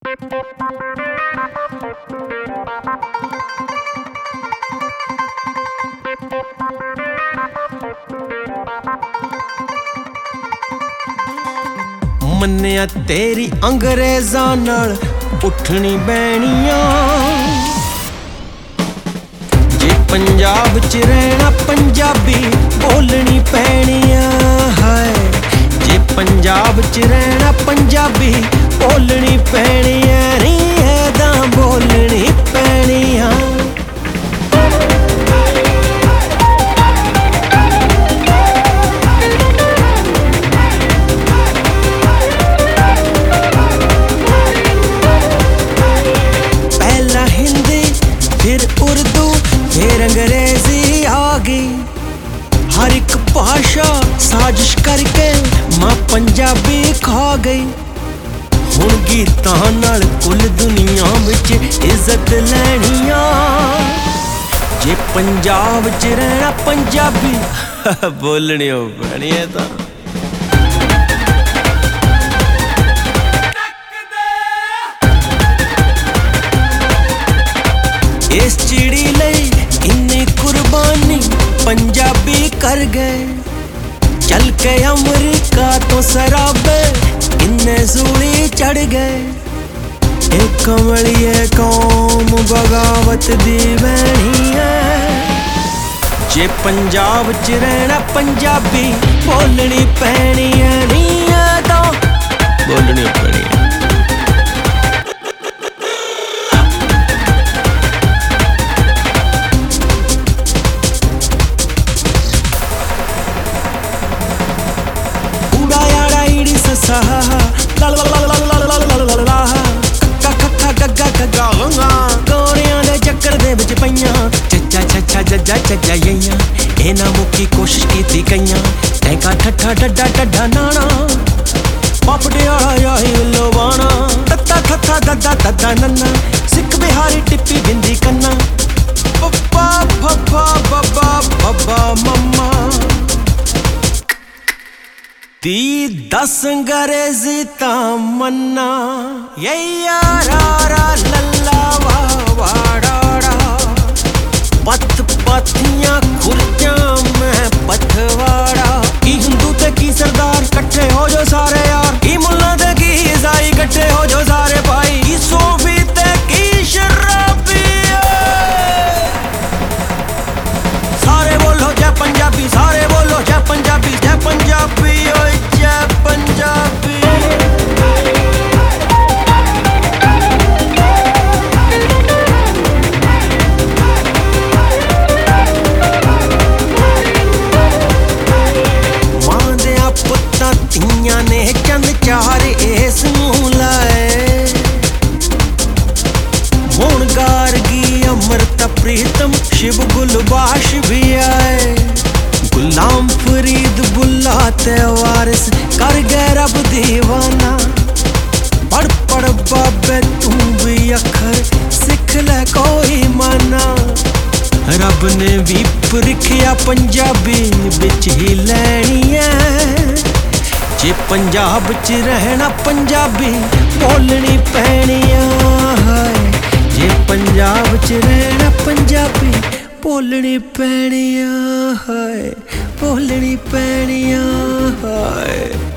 मन्निया तेरी अंग्रेज़ां नाल उठनी बैणियां, जे पंजाब च रहना पंजाबी बोलनी पैणियां। हाय जे पंजाब च रहना पंजाबी बोलनी पैणियां, नी ऐदां बोलनी पैणियां। फिर उर्दू फिर अंग्रेजी आ गई, हर एक भाषा साजिश करके मां पंजाबी खा गई। हुण गीतां नाल कुल दुनिया विच इज्जत लैणियां, जे पंजाब च रहना पंजाबी बोलनी पैणी है तां। इस चिड़ी लई इन्नी कुर्बानी पंजाबी कर गए, चल के अमरीका तो सराबे इन्ने सूली चढ़ गए। एक कमलिए कौम बगावत दी बैणी है, जे पंजाब च रहना पंजाबी बोलनी पैणी है, नी तो बोलनी पैणी है। गोरियां दे चक्कर दे विच पईयां, चचा छच्छा जज्जा चज्जा यइयां, इन्हां मुक्की कोशिश कीती कईयां, टैंका ठट्ठा डड्डा डड्डा नाना, पापड़े आला याही लोवाना, तत्ता थत्था दद्दा दद्दा नन्ना, सिख बिहारी टिप्पी बिंदी कन्ना, पप्पा फप्पा बब्बा बब्बा मम्मा। दी 10 अंग्रेजी तमन्ना, यैया रा रा लल्ला वाड़ा, पथ पाथियां खुर्जां में पथवाड़ा। की हिंदू ते की सरदार कट्ठे हो जो सारे यार, की मुल्ला ते की ईसाई कट्ठे हो जो सारे भाई, की सूफी ते की शराबी। सारे बोलो जय पंजाबी, सारे बोलो जय पंजाबी, जय पंजाबी ओए जय पंजाबी। मां देयां पुत्तां तियां ने चंद चार इस नूं लाए, हुण गारगी अमृता प्रीतम शिव गुलबाश भी आए। गुलाम फरीद बुल्ला ते वारिस कर गए रब दीवाना, पढ़ पढ़ बाबे तू भी अखर सिख ले कोई माना। रब ने भी परखिया पंजाबी बिच ही लैणी है, जे पंजाब च रहना पंजाबी बोलनी पैणियां। जे पंजाब च रहना पंजाबी बोलनी पैणियां, बोलनी पैणियां।